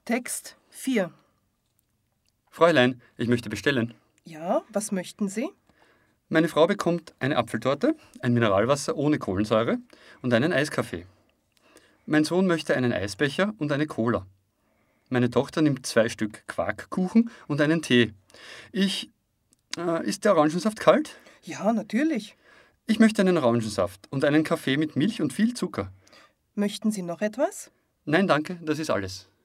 Text 4. Fräulein, ich möchte bestellen. Ja, was möchten Sie? Meine Frau bekommt eine Apfeltorte, ein Mineralwasser ohne Kohlensäure und einen Eiskaffee. Mein Sohn möchte einen Eisbecher und eine Cola. Meine Tochter nimmt 2 Stück Quarkkuchen und einen Tee. Ist der Orangensaft kalt? Ja, natürlich. Ich möchte einen Orangensaft und einen Kaffee mit Milch und viel Zucker. Möchten Sie noch etwas? Nein, danke, das ist alles.